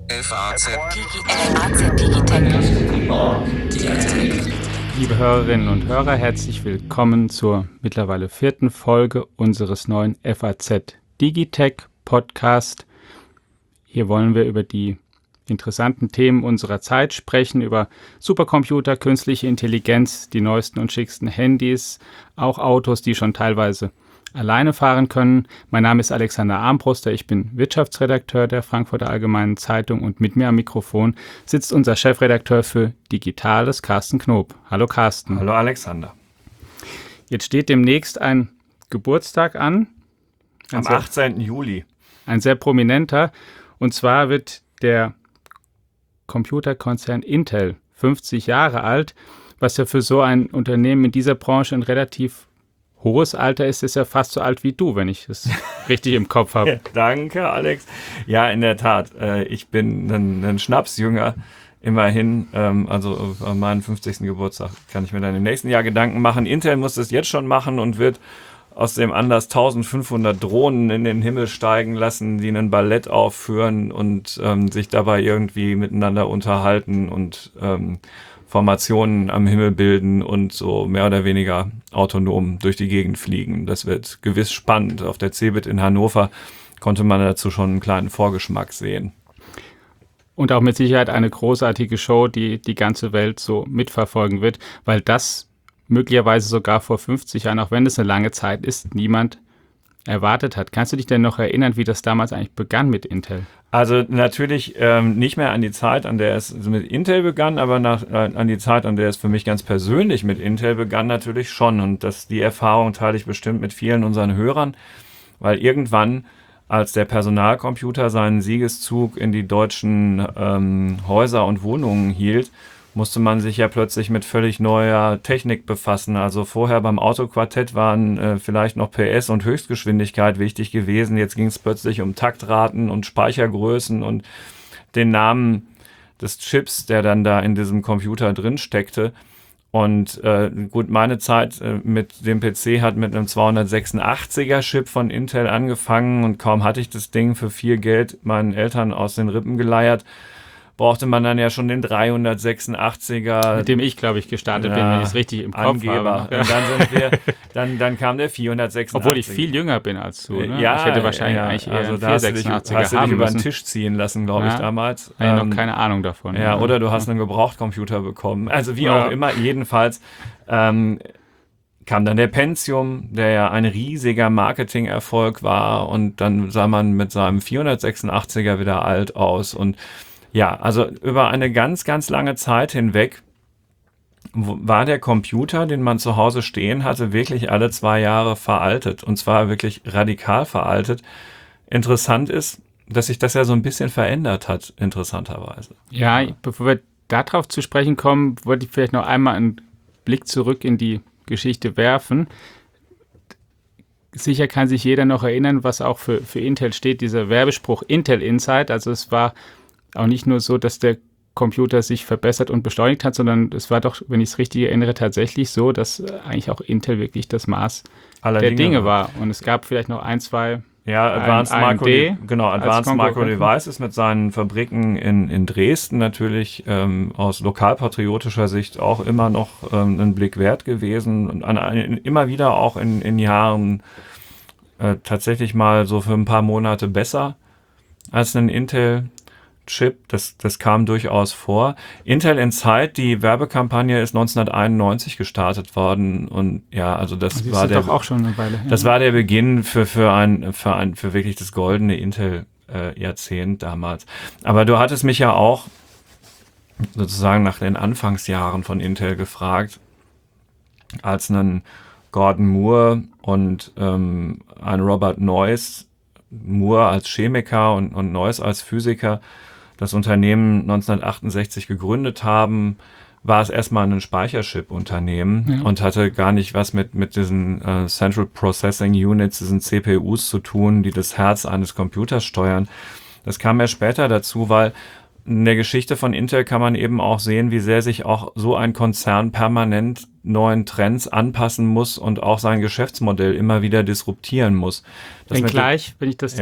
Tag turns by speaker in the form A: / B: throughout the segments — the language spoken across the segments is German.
A: FAZ Digitech.
B: Liebe Hörerinnen und Hörer, herzlich willkommen zur mittlerweile 4. Folge unseres neuen FAZ Digitech Podcast. Hier wollen wir über die interessanten Themen unserer Zeit sprechen, über Supercomputer, künstliche Intelligenz, die neuesten und schicksten Handys, auch Autos, die schon teilweise alleine fahren können. Mein Name ist Alexander Armbruster, ich bin Wirtschaftsredakteur der Frankfurter Allgemeinen Zeitung und mit mir am Mikrofon sitzt unser Chefredakteur für Digitales, Carsten Knob. Hallo Carsten.
C: Hallo Alexander.
B: Jetzt steht demnächst ein Geburtstag an.
C: Am 18. Juli.
B: Ein sehr prominenter. Und zwar wird der Computerkonzern Intel 50 Jahre alt, was ja für so ein Unternehmen in dieser Branche ein relativ hohes Alter ist. Ist ja fast so alt wie du, wenn ich es richtig im Kopf habe.
C: Ja, danke, Alex. Ja, in der Tat. Ich bin ein Schnapsjünger. Immerhin, also an meinem 50. Geburtstag kann ich mir dann im nächsten Jahr Gedanken machen. Intel muss das jetzt schon machen und wird aus dem Anlass 1500 Drohnen in den Himmel steigen lassen, die ein Ballett aufführen und sich dabei irgendwie miteinander unterhalten und Formationen am Himmel bilden und so mehr oder weniger autonom durch die Gegend fliegen. Das wird gewiss spannend. Auf der CeBIT in Hannover konnte man dazu schon einen kleinen Vorgeschmack sehen.
B: Und auch mit Sicherheit eine großartige Show, die die ganze Welt so mitverfolgen wird, weil das möglicherweise sogar vor 50 Jahren, auch wenn es eine lange Zeit ist, niemand erwartet hat. Kannst du dich denn noch erinnern, wie das damals eigentlich begann mit Intel?
C: Also natürlich nicht mehr an die Zeit, an der es mit Intel begann, aber an die Zeit, an der es für mich ganz persönlich mit Intel begann, natürlich schon. Und die Erfahrung teile ich bestimmt mit vielen unseren Hörern, weil irgendwann, als der Personalcomputer seinen Siegeszug in die deutschen Häuser und Wohnungen hielt, musste man sich ja plötzlich mit völlig neuer Technik befassen. Also vorher beim Autoquartett waren vielleicht noch PS und Höchstgeschwindigkeit wichtig gewesen. Jetzt ging es plötzlich um Taktraten und Speichergrößen und den Namen des Chips, der dann da in diesem Computer drin steckte. Und gut, meine Zeit mit dem PC hat mit einem 286er Chip von Intel angefangen und kaum hatte ich das Ding für viel Geld meinen Eltern aus den Rippen geleiert, brauchte man dann ja schon den 386er.
B: Mit dem ich, glaube ich, gestartet bin, wenn ich es richtig im Kopf
C: Angeber.
B: habe.
C: Und dann kam der 486.
B: Obwohl ich viel jünger bin als du. Ne?
C: Ja,
B: ich hätte wahrscheinlich eigentlich eher
C: also
B: einen
C: da hast du
B: 486er
C: dich
B: haben
C: über
B: müssen.
C: den Tisch ziehen lassen, glaube ich, damals.
B: Ich habe noch keine Ahnung davon.
C: Ja, oder du hast einen Gebrauchtcomputer bekommen. Also wie auch immer, jedenfalls kam dann der Pentium, der ja ein riesiger Marketingerfolg war, und dann sah man mit seinem 486er wieder alt aus. Und ja, also über eine ganz, ganz lange Zeit hinweg war der Computer, den man zu Hause stehen hatte, wirklich alle 2 Jahre veraltet, und zwar wirklich radikal veraltet. Interessant ist, dass sich das ja so ein bisschen verändert hat, interessanterweise.
B: Ja, bevor wir darauf zu sprechen kommen, wollte ich vielleicht noch einmal einen Blick zurück in die Geschichte werfen. Sicher kann sich jeder noch erinnern, was auch für Intel steht, dieser Werbespruch Intel Inside. Also es war auch nicht nur so, dass der Computer sich verbessert und beschleunigt hat, sondern es war doch, wenn ich es richtig erinnere, tatsächlich so, dass eigentlich auch Intel wirklich das Maß der Dinge war. Und es gab vielleicht noch ein, zwei.
C: Ja, Advanced Micro Devices mit seinen Fabriken in Dresden natürlich aus lokalpatriotischer Sicht auch immer noch einen Blick wert gewesen und immer wieder auch in Jahren tatsächlich mal so für ein paar Monate besser als ein Intel-Chip. Das kam durchaus vor. Intel Inside, die Werbekampagne ist 1991 gestartet worden, und ja, also das war
B: doch auch schon eine Weile her.
C: Das war der Beginn für wirklich das goldene Intel Jahrzehnt damals. Aber du hattest mich ja auch sozusagen nach den Anfangsjahren von Intel gefragt, als ein Gordon Moore und ein Robert Noyce, Moore als Chemiker und Noyce als Physiker, das Unternehmen 1968 gegründet haben, war es erstmal ein Speicherchip-Unternehmen und hatte gar nicht was mit diesen Central Processing Units, diesen CPUs zu tun, die das Herz eines Computers steuern. Das kam ja später dazu, weil in der Geschichte von Intel kann man eben auch sehen, wie sehr sich auch so ein Konzern permanent neuen Trends anpassen muss und auch sein Geschäftsmodell immer wieder disruptieren muss.
B: Wenngleich, wenn ich das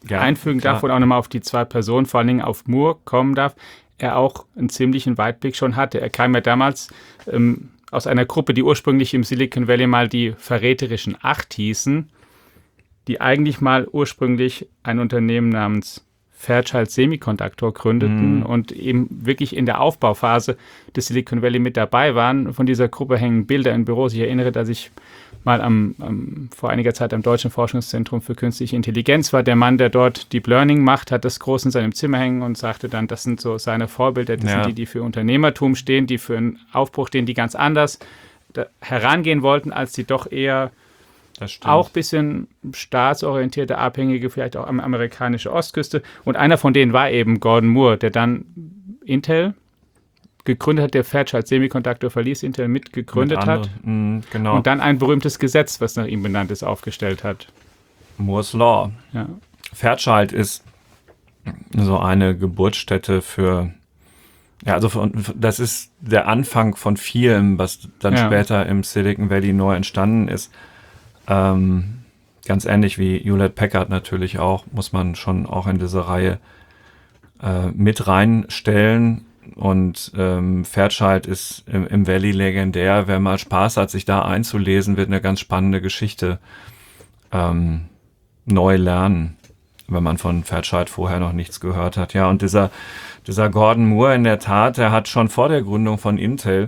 B: einfügen darf und auch nochmal auf die zwei Personen, vor allen Dingen auf Moore kommen darf, er auch einen ziemlichen Weitblick schon hatte. Er kam ja damals aus einer Gruppe, die ursprünglich im Silicon Valley mal die verräterischen 8 hießen, die eigentlich mal ursprünglich ein Unternehmen namens Fairchild Semiconductor gründeten und eben wirklich in der Aufbauphase des Silicon Valley mit dabei waren. Von dieser Gruppe hängen Bilder in Büros. Ich erinnere, dass ich mal vor einiger Zeit am Deutschen Forschungszentrum für Künstliche Intelligenz war. Der Mann, der dort Deep Learning macht, hat das groß in seinem Zimmer hängen und sagte dann, das sind so seine Vorbilder, das sind die für Unternehmertum stehen, die für einen Aufbruch stehen, die ganz anders herangehen wollten, als die doch eher auch ein bisschen staatsorientierte, abhängige, vielleicht auch amerikanische Ostküste. Und einer von denen war eben Gordon Moore, der dann Intel gegründet hat, der Fairchild Semiconductor verließ, Intel mitgegründet hat.
C: Genau.
B: Und dann ein berühmtes Gesetz, was nach ihm benannt ist, aufgestellt hat.
C: Moore's Law.
B: Ja.
C: Fairchild ist so eine Geburtsstätte das ist der Anfang von vielem, was dann später im Silicon Valley neu entstanden ist. Ganz ähnlich wie Hewlett-Packard natürlich auch, muss man schon auch in diese Reihe mit reinstellen. Und Fairchild ist im Valley legendär. Wer mal Spaß hat, sich da einzulesen, wird eine ganz spannende Geschichte neu lernen, wenn man von Fairchild vorher noch nichts gehört hat. Ja, und dieser Gordon Moore in der Tat, der hat schon vor der Gründung von Intel,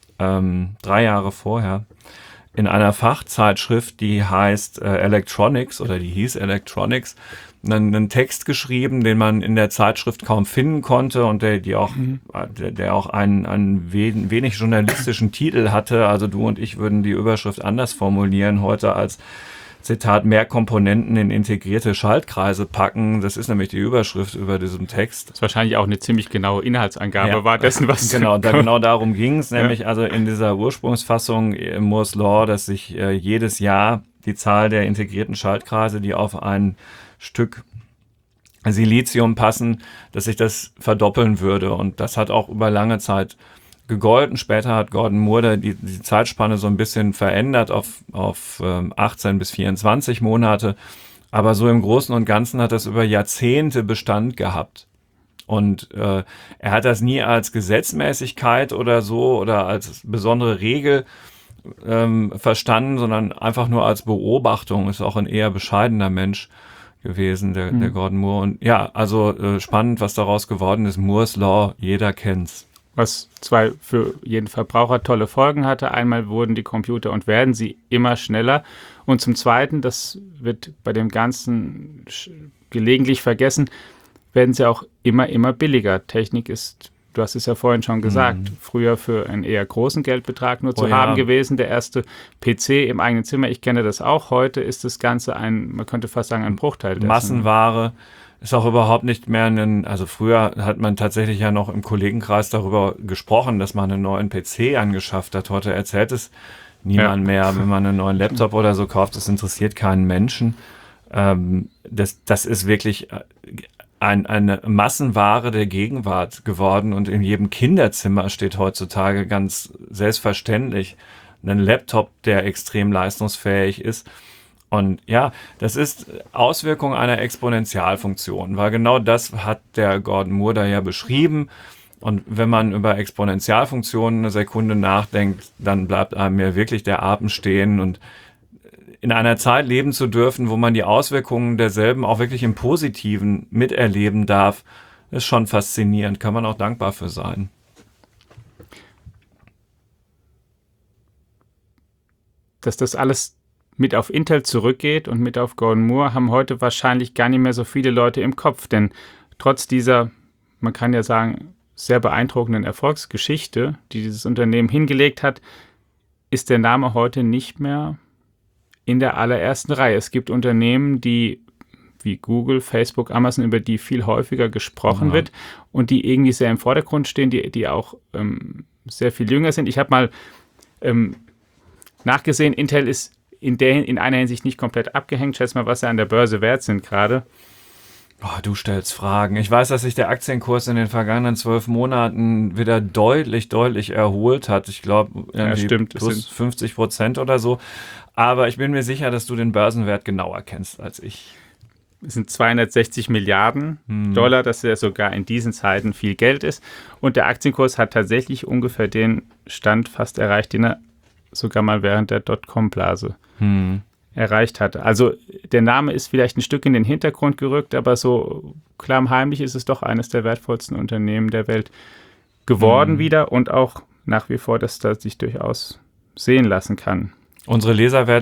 C: 3 Jahre vorher, in einer Fachzeitschrift, die heißt Electronics oder die hieß Electronics, einen Text geschrieben, den man in der Zeitschrift kaum finden konnte und der auch einen wenig journalistischen Titel hatte. Also du und ich würden die Überschrift anders formulieren heute als Zitat, mehr Komponenten in integrierte Schaltkreise packen. Das ist nämlich die Überschrift über diesem Text.
B: Das wahrscheinlich auch eine ziemlich genaue Inhaltsangabe war dessen, was...
C: Genau, darum ging es, nämlich also in dieser Ursprungsfassung im Moore's Law, dass sich jedes Jahr die Zahl der integrierten Schaltkreise, die auf ein Stück Silizium passen, dass sich das verdoppeln würde. Und das hat auch über lange Zeit gegolten. Später hat Gordon Moore die Zeitspanne so ein bisschen verändert auf 18 bis 24 Monate. Aber so im Großen und Ganzen hat das über Jahrzehnte Bestand gehabt. Und er hat das nie als Gesetzmäßigkeit oder so oder als besondere Regel verstanden, sondern einfach nur als Beobachtung. Ist auch ein eher bescheidener Mensch gewesen, der Gordon Moore. Und ja, also spannend, was daraus geworden ist. Moore's Law, jeder kennt's.
B: Was zwei für jeden Verbraucher tolle Folgen hatte. Einmal wurden die Computer und werden sie immer schneller. Und zum Zweiten, das wird bei dem Ganzen gelegentlich vergessen, werden sie auch immer billiger. Technik ist, du hast es ja vorhin schon gesagt, früher für einen eher großen Geldbetrag nur zu haben gewesen. Der erste PC im eigenen Zimmer, ich kenne das auch. Heute ist das Ganze man könnte fast sagen, ein Bruchteil dessen.
C: Massenware. Ist auch überhaupt nicht mehr also früher hat man tatsächlich ja noch im Kollegenkreis darüber gesprochen, dass man einen neuen PC angeschafft hat. Heute erzählt es niemand mehr, wenn man einen neuen Laptop oder so kauft, das interessiert keinen Menschen. Das ist wirklich eine Massenware der Gegenwart geworden und in jedem Kinderzimmer steht heutzutage ganz selbstverständlich ein Laptop, der extrem leistungsfähig ist. Und ja, das ist Auswirkung einer Exponentialfunktion, weil genau das hat der Gordon Moore da ja beschrieben. Und wenn man über Exponentialfunktionen eine Sekunde nachdenkt, dann bleibt einem ja wirklich der Atem stehen. Und in einer Zeit leben zu dürfen, wo man die Auswirkungen derselben auch wirklich im Positiven miterleben darf, ist schon faszinierend. Kann man auch dankbar für sein.
B: Dass das alles mit auf Intel zurückgeht und mit auf Gordon Moore, haben heute wahrscheinlich gar nicht mehr so viele Leute im Kopf. Denn trotz dieser, man kann ja sagen, sehr beeindruckenden Erfolgsgeschichte, die dieses Unternehmen hingelegt hat, ist der Name heute nicht mehr in der allerersten Reihe. Es gibt Unternehmen, die wie Google, Facebook, Amazon, über die viel häufiger gesprochen wird und die irgendwie sehr im Vordergrund stehen, die auch sehr viel jünger sind. Ich habe mal nachgesehen, Intel ist in einer Hinsicht nicht komplett abgehängt. Schätz mal, was sie an der Börse wert sind gerade.
C: Oh, du stellst Fragen. Ich weiß, dass sich der Aktienkurs in den vergangenen 12 Monaten wieder deutlich erholt hat. Ich glaube, plus 50% oder so. Aber ich bin mir sicher, dass du den Börsenwert genauer kennst als ich.
B: es sind 260 Milliarden Dollar, dass ja sogar in diesen Zeiten viel Geld ist. Und der Aktienkurs hat tatsächlich ungefähr den Stand fast erreicht, den er sogar mal während der Dotcom-Blase erreicht hatte. Also der Name ist vielleicht ein Stück in den Hintergrund gerückt, aber so klammheimlich ist es doch eines der wertvollsten Unternehmen der Welt geworden wieder und auch nach wie vor, dass das sich durchaus sehen lassen kann.
C: Unsere Hörer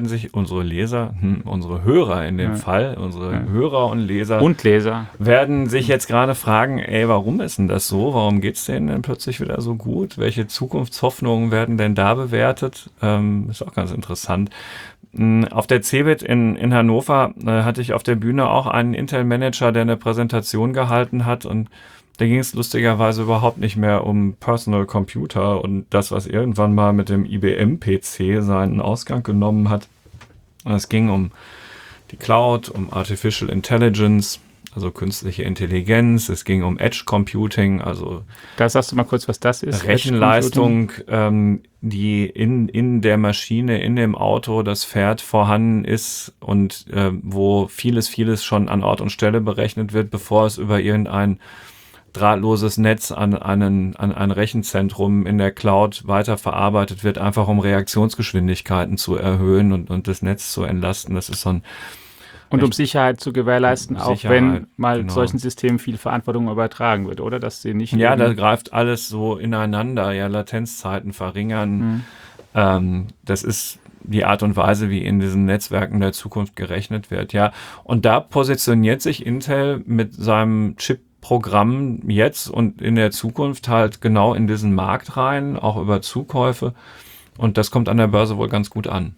C: in dem Fall, Hörer und Leser.
B: Und Leser.
C: Werden sich jetzt gerade fragen, warum ist denn das so? Warum geht es denen denn plötzlich wieder so gut? Welche Zukunftshoffnungen werden denn da bewertet? Ist auch ganz interessant. Auf der CeBIT in Hannover hatte ich auf der Bühne auch einen Intel-Manager, der eine Präsentation gehalten hat und da ging es lustigerweise überhaupt nicht mehr um Personal Computer und das, was irgendwann mal mit dem IBM-PC seinen Ausgang genommen hat. Es ging um die Cloud, um Artificial Intelligence, also künstliche Intelligenz. Es ging um Edge Computing, also
B: da sagst du mal kurz, was das ist.
C: Rechenleistung, die in der Maschine, in dem Auto, das fährt, vorhanden ist und wo vieles schon an Ort und Stelle berechnet wird, bevor es über irgendein drahtloses Netz an ein Rechenzentrum in der Cloud weiterverarbeitet wird, einfach um Reaktionsgeschwindigkeiten zu erhöhen und das Netz zu entlasten. Das ist so ein
B: und um Sicherheit zu gewährleisten, auch wenn mal solchen Systemen viel Verantwortung übertragen wird, oder? Dass sie nicht.
C: Ja, da greift alles so ineinander, Latenzzeiten verringern. Das ist die Art und Weise, wie in diesen Netzwerken der Zukunft gerechnet wird, ja. Und da positioniert sich Intel mit seinem Chip-Programm jetzt und in der Zukunft halt genau in diesen Markt rein, auch über Zukäufe. Und das kommt an der Börse wohl ganz gut an.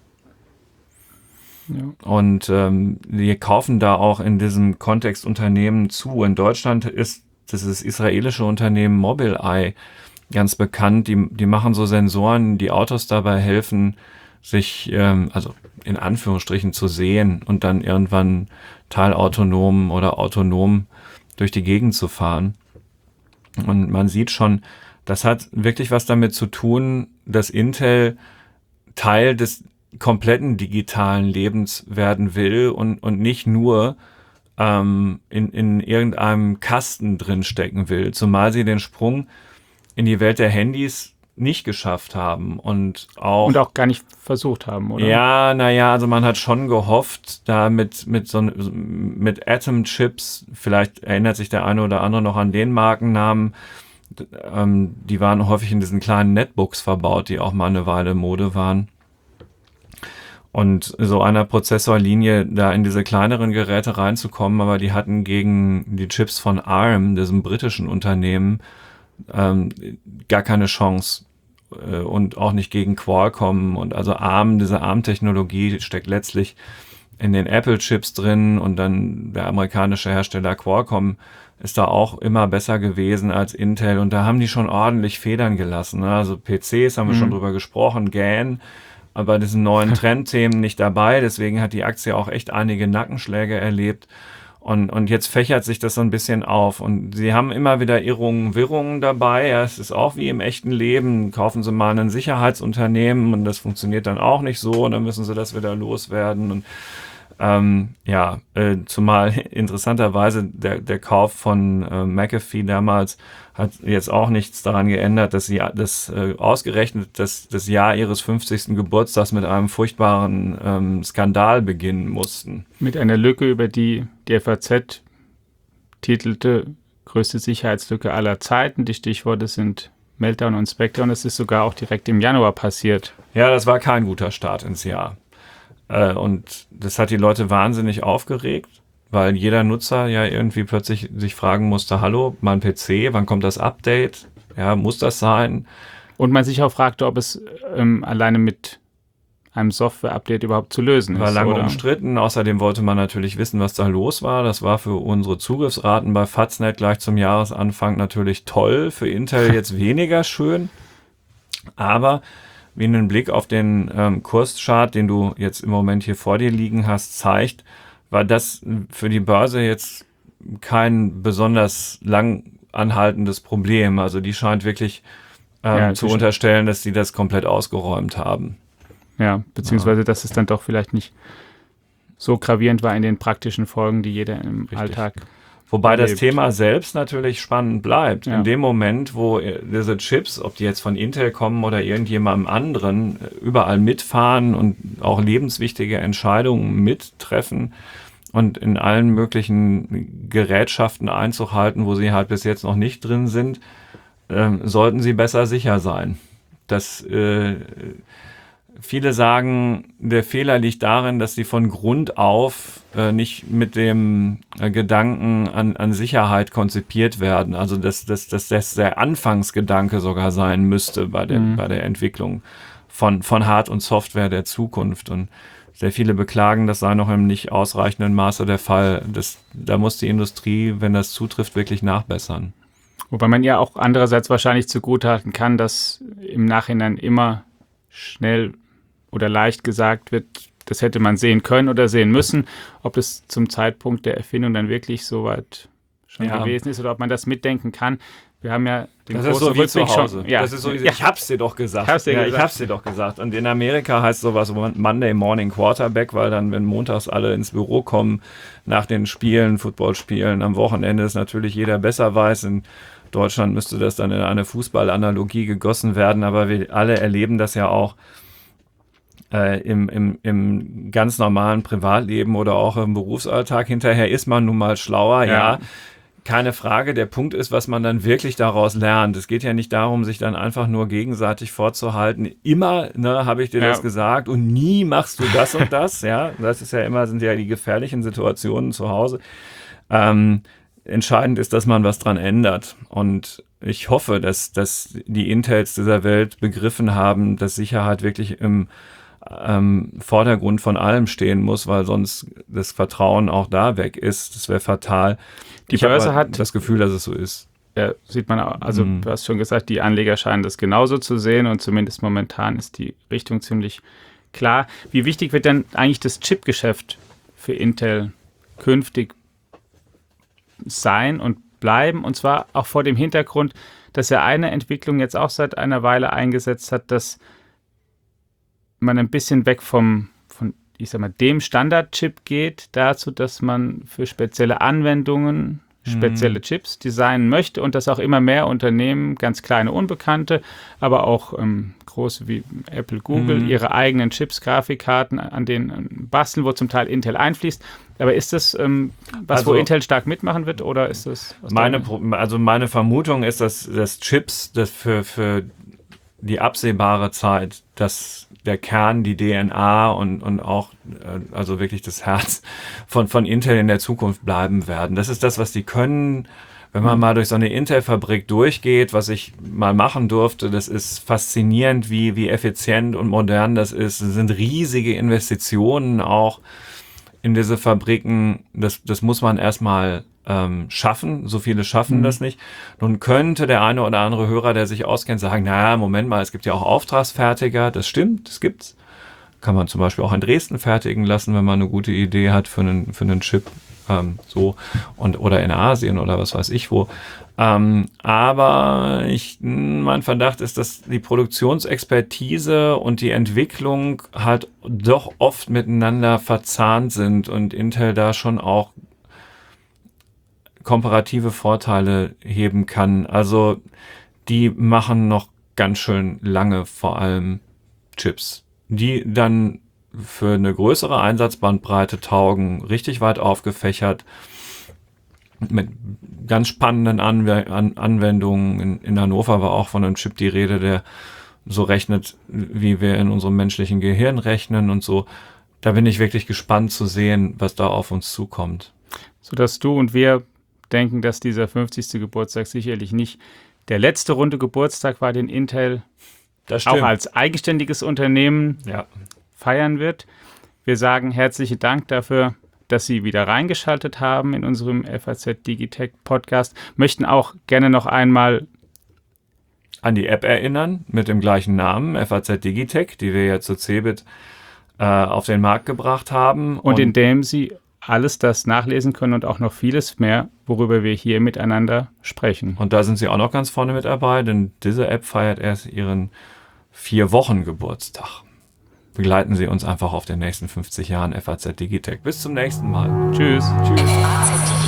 C: Ja. Und wir kaufen da auch in diesem Kontext Unternehmen zu. In Deutschland ist das israelische Unternehmen Mobileye ganz bekannt. Die machen so Sensoren, die Autos dabei helfen, sich also in Anführungsstrichen zu sehen und dann irgendwann teilautonom oder autonom durch die Gegend zu fahren. Und man sieht schon, das hat wirklich was damit zu tun, dass Intel Teil des kompletten digitalen Lebens werden will und nicht nur in irgendeinem Kasten drin stecken will, zumal sie den Sprung in die Welt der Handys nicht geschafft haben und auch
B: gar nicht versucht haben, oder?
C: Ja, also man hat schon gehofft, da mit Atom-Chips, vielleicht erinnert sich der eine oder andere noch an den Markennamen, die waren häufig in diesen kleinen Netbooks verbaut, die auch mal eine Weile Mode waren. Und so einer Prozessorlinie da in diese kleineren Geräte reinzukommen, aber die hatten gegen die Chips von ARM, diesem britischen Unternehmen, gar keine Chance. Und auch nicht gegen Qualcomm. Und also diese ARM-Technologie steckt letztlich in den Apple-Chips drin und dann der amerikanische Hersteller Qualcomm ist da auch immer besser gewesen als Intel und da haben die schon ordentlich Federn gelassen. Also PCs haben wir schon drüber gesprochen, GAN, aber bei diesen neuen Trendthemen nicht dabei, deswegen hat die Aktie auch echt einige Nackenschläge erlebt. Und jetzt fächert sich das so ein bisschen auf. Und sie haben immer wieder Irrungen, Wirrungen dabei. Ja, es ist auch wie im echten Leben. Kaufen sie mal ein Sicherheitsunternehmen und das funktioniert dann auch nicht so. Und dann müssen sie das wieder loswerden. Und zumal interessanterweise der Kauf von McAfee damals hat jetzt auch nichts daran geändert, dass sie ausgerechnet das Jahr ihres 50. Geburtstags mit einem furchtbaren Skandal beginnen mussten.
B: Mit einer Lücke, über die FAZ titelte, größte Sicherheitslücke aller Zeiten. Die Stichworte sind Meltdown und Spectre und es ist sogar auch direkt im Januar passiert.
C: Ja, das war kein guter Start ins Jahr. Und das hat die Leute wahnsinnig aufgeregt, weil jeder Nutzer ja irgendwie plötzlich sich fragen musste, hallo, mein PC, wann kommt das Update? Ja, muss das sein?
B: Und man sich auch fragte, ob es alleine mit einem Software-Update überhaupt zu lösen ist.
C: War lange umstritten. Außerdem wollte man natürlich wissen, was da los war. Das war für unsere Zugriffsraten bei Faznet gleich zum Jahresanfang natürlich toll. Für Intel jetzt weniger schön. Aber wie ein Blick auf den Kurschart, den du jetzt im Moment hier vor dir liegen hast, zeigt, war das für die Börse jetzt kein besonders lang anhaltendes Problem. Also die scheint wirklich zu unterstellen, dass sie das komplett ausgeräumt haben.
B: Ja, beziehungsweise dass es dann doch vielleicht nicht so gravierend war in den praktischen Folgen, die jeder im Alltag
C: Wobei
B: erlebt.
C: das Thema selbst natürlich spannend bleibt.
B: Ja.
C: In dem Moment, wo diese Chips, ob die jetzt von Intel kommen oder irgendjemandem anderen, überall mitfahren und auch lebenswichtige Entscheidungen mittreffen und in allen möglichen Gerätschaften Einzug halten, wo sie halt bis jetzt noch nicht drin sind, sollten sie besser sicher sein. Viele sagen, der Fehler liegt darin, dass sie von Grund auf nicht mit dem Gedanken an Sicherheit konzipiert werden. Also dass das der Anfangsgedanke sogar sein müsste bei der Entwicklung von Hard- und Software der Zukunft. Und sehr viele beklagen, das sei noch im nicht ausreichenden Maße der Fall. Da muss die Industrie, wenn das zutrifft, wirklich nachbessern.
B: Wobei man ja auch andererseits wahrscheinlich zugutehalten kann, dass im Nachhinein immer schnell oder leicht gesagt wird, das hätte man sehen können oder sehen müssen, ob das zum Zeitpunkt der Erfindung dann wirklich so weit schon gewesen ist oder ob man das mitdenken kann. Wir haben ja den
C: Das ist so wie zu Hause.
B: Ja.
C: Das ist so, ich hab's dir doch gesagt.
B: Ich
C: hab's dir doch gesagt. Und in Amerika heißt sowas Monday Morning Quarterback, weil dann, wenn montags alle ins Büro kommen, nach den Spielen, Footballspielen, am Wochenende ist natürlich jeder besser weiß. In Deutschland müsste das dann in eine Fußballanalogie gegossen werden, aber wir alle erleben das ja auch im ganz normalen Privatleben oder auch im Berufsalltag. Hinterher ist man nun mal schlauer, ja. Keine Frage. Der Punkt ist, was man dann wirklich daraus lernt. Es geht ja nicht darum, sich dann einfach nur gegenseitig vorzuhalten. Immer, habe ich dir das gesagt und nie machst du das und das. Ja, das ist ja immer, sind ja die gefährlichen Situationen zu Hause. Entscheidend ist, dass man was dran ändert. Und ich hoffe, dass die Intels dieser Welt begriffen haben, dass Sicherheit wirklich im Vordergrund von allem stehen muss, weil sonst das Vertrauen auch da weg ist. Das wäre fatal.
B: Die Börse hat
C: das Gefühl, dass es so ist.
B: Ja, sieht man auch, also du hast schon gesagt, die Anleger scheinen das genauso zu sehen und zumindest momentan ist die Richtung ziemlich klar. Wie wichtig wird denn eigentlich das Chipgeschäft für Intel künftig sein und bleiben? Und zwar auch vor dem Hintergrund, dass ja eine Entwicklung jetzt auch seit einer Weile eingesetzt hat, dass man ein bisschen weg von ich sag mal, dem Standardchip geht, dazu, dass man für spezielle Anwendungen spezielle Chips designen möchte und dass auch immer mehr Unternehmen, ganz kleine Unbekannte, aber auch große wie Apple, Google, ihre eigenen Chips, Grafikkarten an denen basteln, wo zum Teil Intel einfließt. Aber ist das wo Intel stark mitmachen wird oder ist das?
C: Meine Vermutung ist, dass Chips das für die absehbare Zeit, dass der Kern, die DNA und auch also wirklich das Herz von Intel in der Zukunft bleiben werden. Das ist das, was die können. Wenn man mal durch so eine Intel-Fabrik durchgeht, was ich mal machen durfte, das ist faszinierend, wie effizient und modern das ist. Es sind riesige Investitionen auch in diese Fabriken. Das muss man erstmal schaffen. So viele schaffen das nicht. Nun könnte der eine oder andere Hörer, der sich auskennt, sagen, naja, Moment mal, es gibt ja auch Auftragsfertiger. Das stimmt, das gibt's. Kann man zum Beispiel auch in Dresden fertigen lassen, wenn man eine gute Idee hat für einen Chip. Oder in Asien oder was weiß ich wo. Aber mein Verdacht ist, dass die Produktionsexpertise und die Entwicklung halt doch oft miteinander verzahnt sind und Intel da schon auch komparative Vorteile heben kann. Also die machen noch ganz schön lange vor allem Chips, die dann für eine größere Einsatzbandbreite taugen, richtig weit aufgefächert, mit ganz spannenden Anwendungen. In Hannover war auch von einem Chip die Rede, der so rechnet, wie wir in unserem menschlichen Gehirn rechnen und so. Da bin ich wirklich gespannt zu sehen, was da auf uns zukommt.
B: Sodass du und wir denken, dass dieser 50. Geburtstag sicherlich nicht der letzte runde Geburtstag war, den Intel auch als eigenständiges Unternehmen feiern wird. Wir sagen herzlichen Dank dafür, dass Sie wieder reingeschaltet haben in unserem FAZ Digitech Podcast. Möchten auch gerne noch einmal
C: an die App erinnern mit dem gleichen Namen, FAZ Digitech, die wir ja zu CeBIT auf den Markt gebracht haben.
B: Und in dem Sie alles das nachlesen können und auch noch vieles mehr, worüber wir hier miteinander sprechen.
C: Und da sind Sie auch noch ganz vorne mit dabei, denn diese App feiert erst ihren 4 Wochen Geburtstag. begleiten Sie uns einfach auf den nächsten 50 Jahren FAZ Digitech. Bis zum nächsten Mal.
B: Tschüss.
C: Tschüss.